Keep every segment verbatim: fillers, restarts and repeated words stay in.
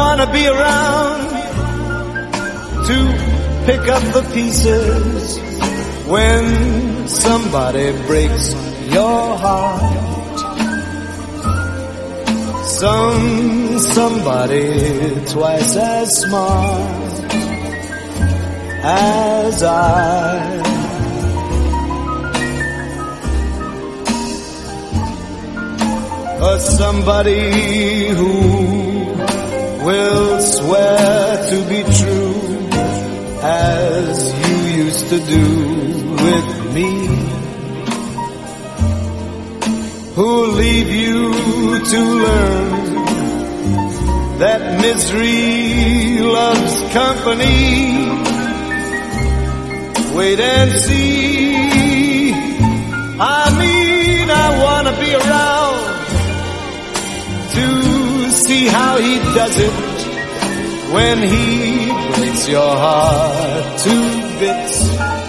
wanna be around to pick up the pieces when somebody breaks your heart. Some somebody twice as smart as I. Or somebody who will swear to be true as you used to do with me, who'll leave you to learn that misery loves company. Wait and see. I mean, I wanna be around to see how he does it when he breaks your heart to bits.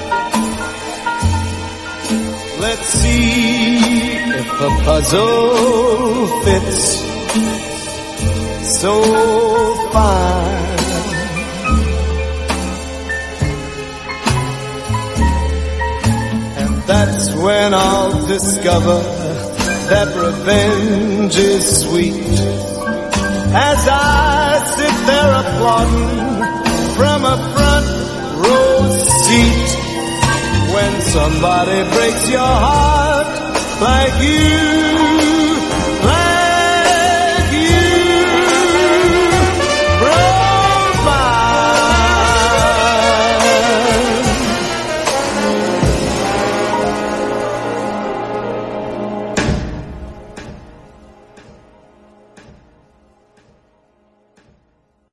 Let's see if the puzzle fits so fine. And that's when I'll discover that revenge is sweet, as I sit there applauding from a front row seat when somebody breaks your heart like you